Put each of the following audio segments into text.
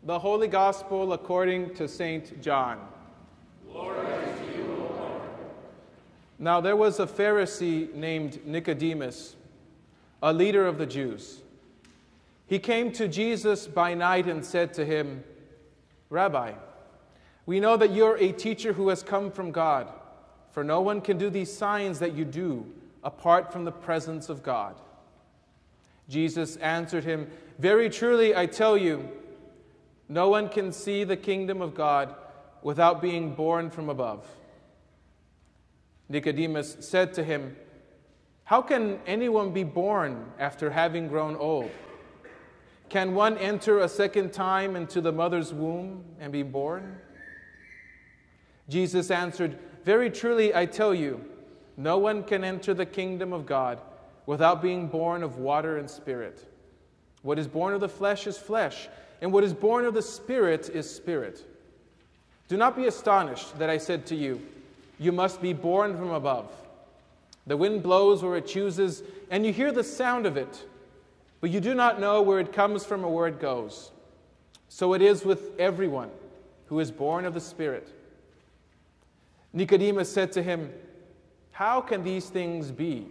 The Holy Gospel according to St. John. Glory to you, O Lord. Now there was a Pharisee named Nicodemus, a leader of the Jews. He came to Jesus by night and said to him, "Rabbi, we know that you're a teacher who has come from God, for no one can do these signs that you do apart from the presence of God." Jesus answered him, "Very truly I tell you, no one can see the kingdom of God without being born from above." Nicodemus said to him, "How can anyone be born after having grown old? Can one enter a second time into the mother's womb and be born?" Jesus answered, "Very truly I tell you, no one can enter the kingdom of God without being born of water and spirit. What is born of the flesh is flesh, and what is born of the Spirit is spirit. Do not be astonished that I said to you, 'You must be born from above.' The wind blows where it chooses, and you hear the sound of it, but you do not know where it comes from or where it goes. So it is with everyone who is born of the Spirit." Nicodemus said to him, "How can these things be?"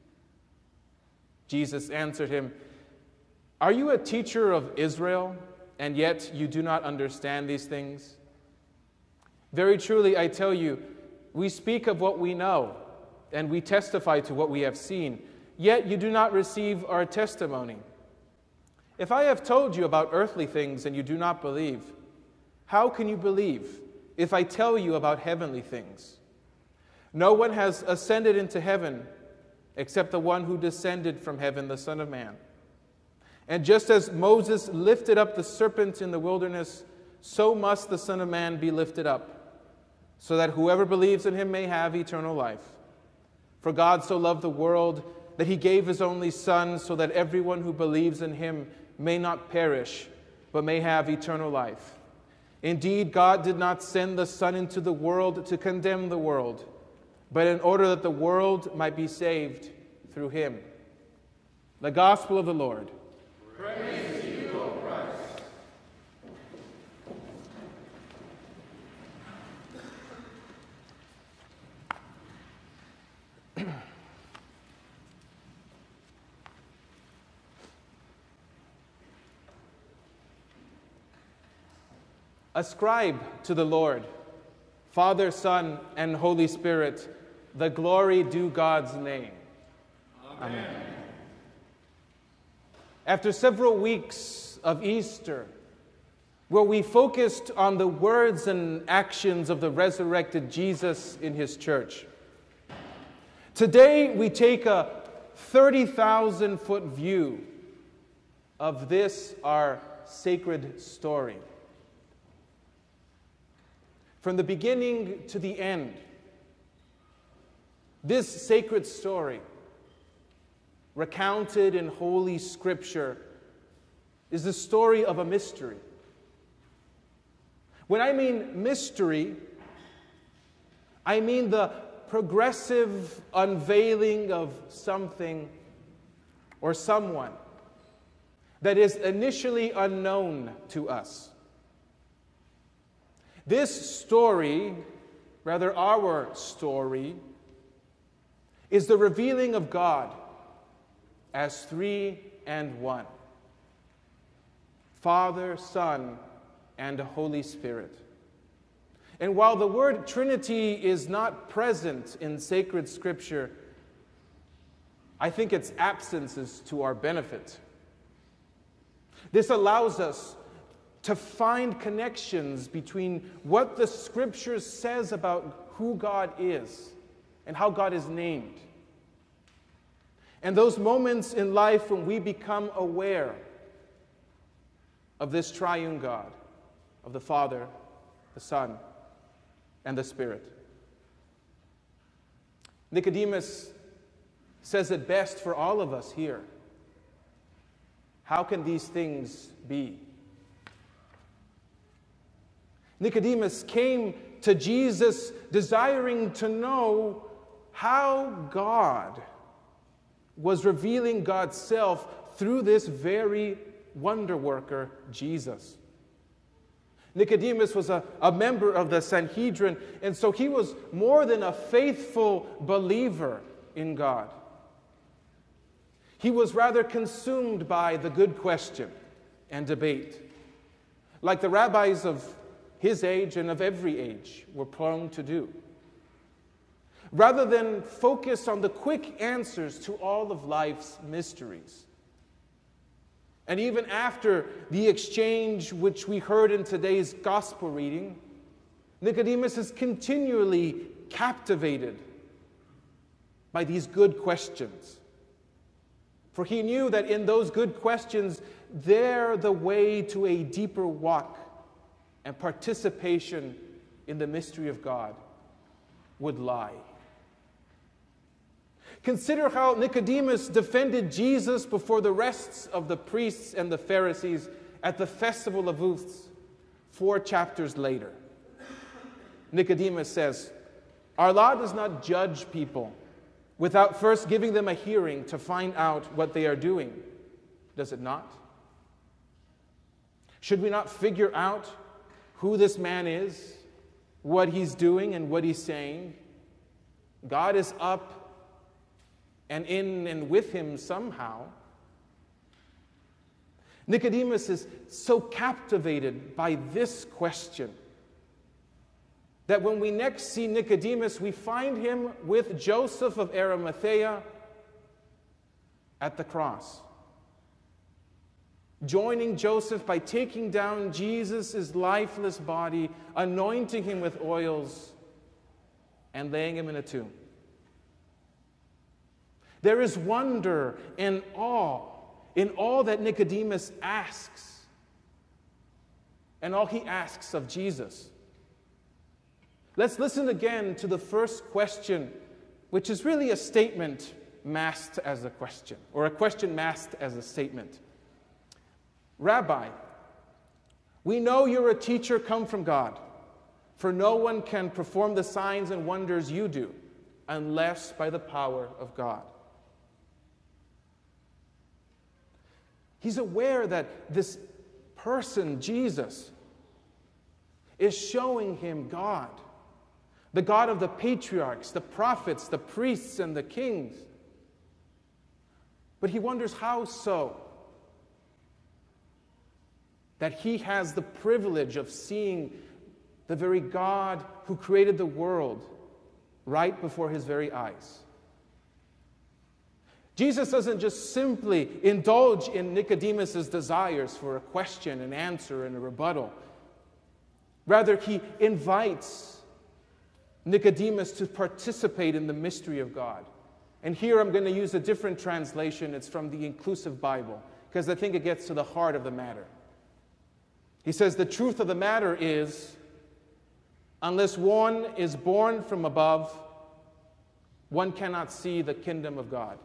Jesus answered him, "Are you a teacher of Israel, and yet you do not understand these things? Very truly I tell you, we speak of what we know, and we testify to what we have seen, yet you do not receive our testimony. If I have told you about earthly things and you do not believe, how can you believe if I tell you about heavenly things? No one has ascended into heaven except the one who descended from heaven, the Son of Man. And just as Moses lifted up the serpent in the wilderness, so must the Son of Man be lifted up, so that whoever believes in him may have eternal life. For God so loved the world that he gave his only Son, so that everyone who believes in him may not perish, but may have eternal life. Indeed, God did not send the Son into the world to condemn the world, but in order that the world might be saved through him." The Gospel of the Lord. Praise to you, O Christ. Ascribe to the Lord, Father, Son, and Holy Spirit, the glory due God's name. Amen. After several weeks of Easter, where we focused on the words and actions of the resurrected Jesus in his church, today we take a 30,000-foot view of this, our sacred story. From the beginning to the end, this sacred story, recounted in Holy Scripture, is the story of a mystery. When I mean mystery, I mean the progressive unveiling of something or someone that is initially unknown to us. This story, rather our story, is the revealing of God as three and one: Father, Son, and Holy Spirit. And while the word Trinity is not present in sacred Scripture, I think its absence is to our benefit. This allows us to find connections between what the Scripture says about who God is and how God is named, and those moments in life when we become aware of this triune God, of the Father, the Son, and the Spirit. Nicodemus says it best for all of us here. How can these things be? Nicodemus came to Jesus desiring to know how God was revealing God's self through this very wonder worker, Jesus. Nicodemus was a member of the Sanhedrin, and so he was more than a faithful believer in God. He was rather consumed by the good question and debate, like the rabbis of his age and of every age were prone to do. Rather than focus on the quick answers to all of life's mysteries. And even after the exchange which we heard in today's gospel reading, Nicodemus is continually captivated by these good questions. For he knew that in those good questions, there the way to a deeper walk and participation in the mystery of God would lie. Consider how Nicodemus defended Jesus before the rest of the priests and the Pharisees at the festival of booths 4 chapters later. Nicodemus says, "Our law does not judge people without first giving them a hearing to find out what they are doing, does it not? Should we not figure out who this man is, what he's doing, and what he's saying? God is up and in and with him somehow." Nicodemus is so captivated by this question that when we next see Nicodemus, we find him with Joseph of Arimathea at the cross, joining Joseph by taking down Jesus' lifeless body, anointing him with oils, and laying him in a tomb. There is wonder and awe in all that Nicodemus asks and all he asks of Jesus. Let's listen again to the first question, which is really a statement masked as a question, or a question masked as a statement. "Rabbi, we know you're a teacher come from God, for no one can perform the signs and wonders you do unless by the power of God." He's aware that this person, Jesus, is showing him God, the God of the patriarchs, the prophets, the priests, and the kings. But he wonders how so that he has the privilege of seeing the very God who created the world right before his very eyes. Jesus doesn't just simply indulge in Nicodemus' desires for a question, an answer, and a rebuttal. Rather, he invites Nicodemus to participate in the mystery of God. And here I'm going to use a different translation. It's from the Inclusive Bible, because I think it gets to the heart of the matter. He says, "The truth of the matter is, unless one is born from above, one cannot see the kingdom of God."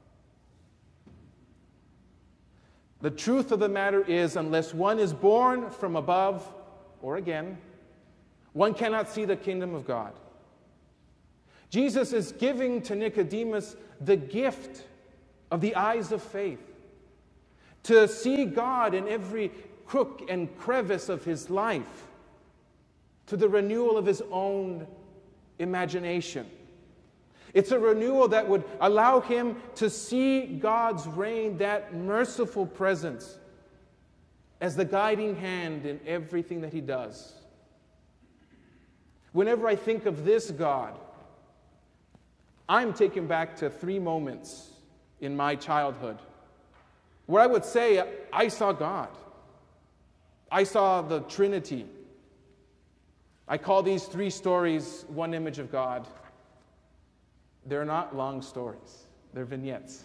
The truth of the matter is, unless one is born from above, or again, one cannot see the kingdom of God. Jesus is giving to Nicodemus the gift of the eyes of faith, to see God in every crook and crevice of his life, to the renewal of his own imagination. It's a renewal that would allow him to see God's reign, that merciful presence, as the guiding hand in everything that he does. Whenever I think of this God, I'm taken back to 3 moments in my childhood where I would say, I saw God. I saw the Trinity. I call these 3 stories one image of God. They're not long stories. They're vignettes.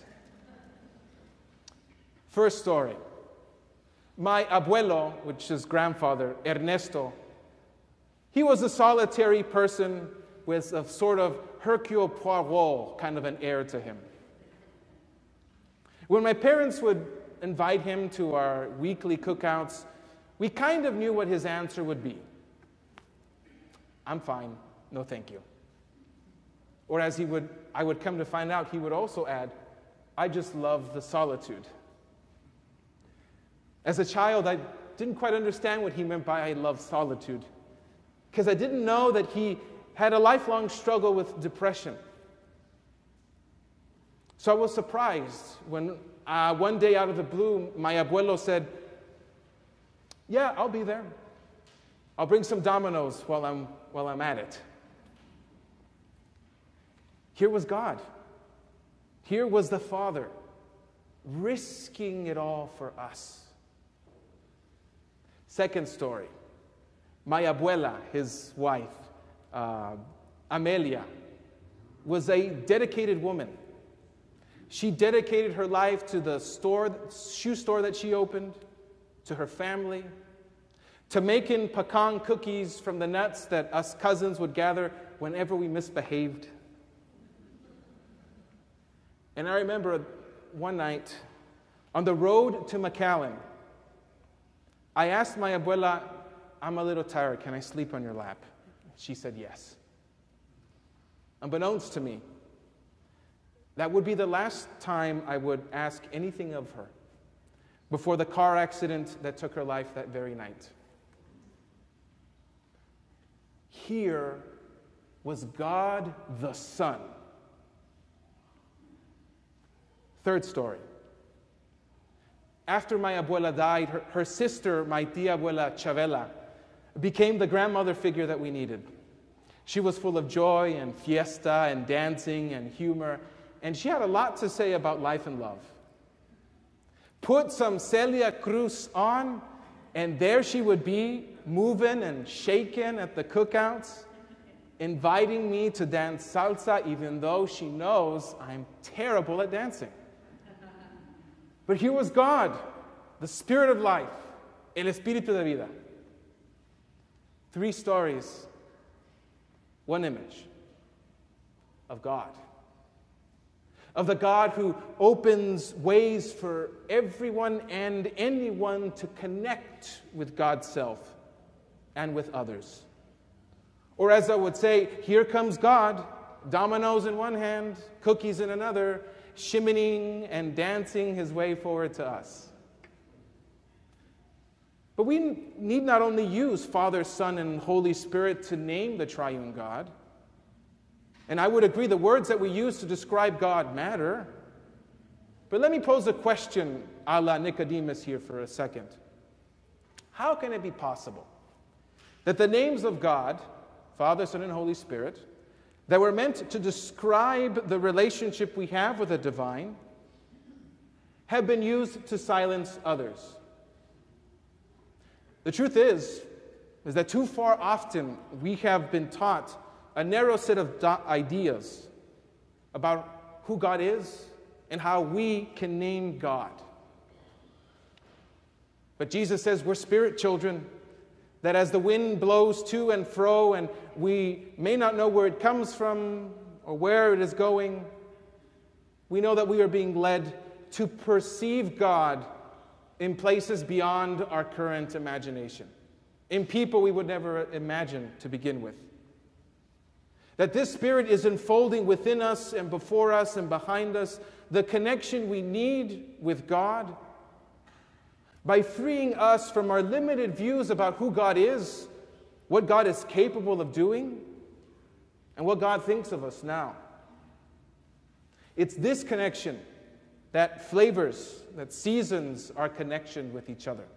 First story. My abuelo, which is grandfather, Ernesto, he was a solitary person with a sort of Hercule Poirot kind of an air to him. When my parents would invite him to our weekly cookouts, we kind of knew what his answer would be. "I'm fine, no thank you." Or as I would come to find out, he would also add, "I just love the solitude." As a child, didn't quite understand what he meant by I love solitude, because I didn't know that he had a lifelong struggle with depression. So I was surprised when one day out of the blue, my abuelo said, yeah, I'll be there. I'll bring some dominoes while I'm at it. Here was God. Here was the Father, risking it all for us. Second story. My abuela, his wife, Amelia, was a dedicated woman. She dedicated her life to the shoe store that she opened, to her family, to making pecan cookies from the nuts that us cousins would gather whenever we misbehaved. And I remember one night on the road to McAllen, I asked my abuela, I'm a little tired, can I sleep on your lap? She said yes. Unbeknownst to me, that would be the last time I would ask anything of her before the car accident that took her life that very night. Here was God the Son. Third story. After my abuela died, her sister, my tia abuela Chavela, became the grandmother figure that we needed. She was full of joy and fiesta and dancing and humor, and she had a lot to say about life and love. Put some Celia Cruz on, and there she would be, moving and shaking at the cookouts, inviting me to dance salsa, even though she knows I'm terrible at dancing. But here was God, the Spirit of life, el Espíritu de vida. 3 stories, 1 image of God. Of the God who opens ways for everyone and anyone to connect with God's self and with others. Or as I would say, here comes God, dominoes in one hand, cookies in another, shimmying and dancing his way forward to us. But we need not only use Father, Son, and Holy Spirit to name the triune God. And I would agree the words that we use to describe God matter. But let me pose a question a la Nicodemus here for a second. How can it be possible that the names of God, Father, Son, and Holy Spirit, that were meant to describe the relationship we have with the divine, have been used to silence others? The truth is that too far often we have been taught a narrow set of ideas about who God is and how we can name God. But Jesus says we're spirit children, that as the wind blows to and fro and we may not know where it comes from or where it is going, we know that we are being led to perceive God in places beyond our current imagination, in people we would never imagine to begin with. That this Spirit is unfolding within us and before us and behind us the connection we need with God by freeing us from our limited views about who God is, what God is capable of doing, and what God thinks of us now. It's this connection that flavors, that seasons our connection with each other.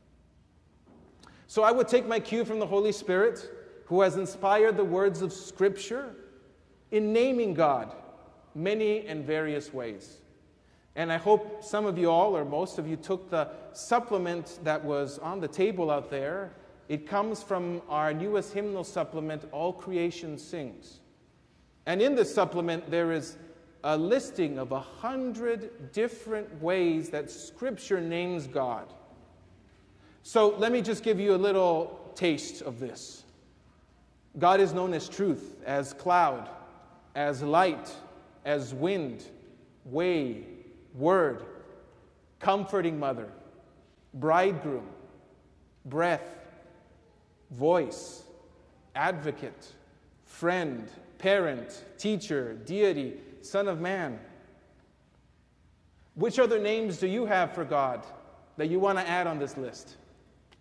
So I would take my cue from the Holy Spirit, who has inspired the words of Scripture in naming God many and various ways. And I hope some of you all, or most of you, took the supplement that was on the table out there. It comes from our newest hymnal supplement, All Creation Sings. And in this supplement, there is a listing of 100 different ways that Scripture names God. So let me just give you a little taste of this. God is known as truth, as cloud, as light, as wind, way, word, comforting mother, bridegroom, breath, voice, advocate, friend, parent, teacher, deity, Son of Man. Which other names do you have for God that you want to add on this list?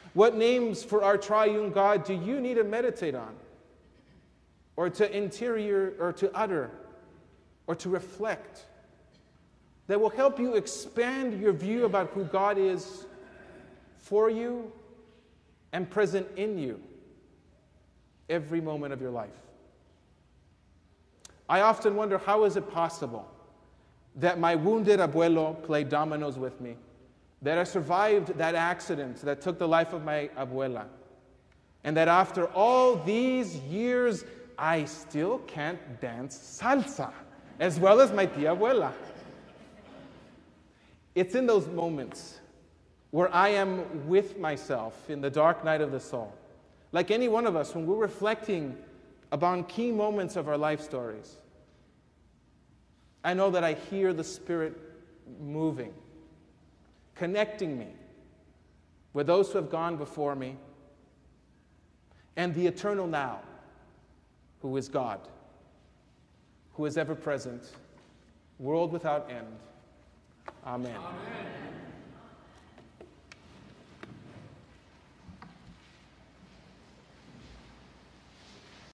What names for our triune God do you need to meditate on, or to utter, or to reflect, that will help you expand your view about who God is for you and present in you every moment of your life? I often wonder, how is it possible that my wounded abuelo played dominoes with me, that I survived that accident that took the life of my abuela, and that after all these years, I still can't dance salsa as well as my tia abuela? It's in those moments where I am with myself in the dark night of the soul, like any one of us, when we're reflecting upon key moments of our life stories. I know that I hear the Spirit moving, connecting me with those who have gone before me and the eternal now, who is God, who is ever present, world without end. Amen. Amen.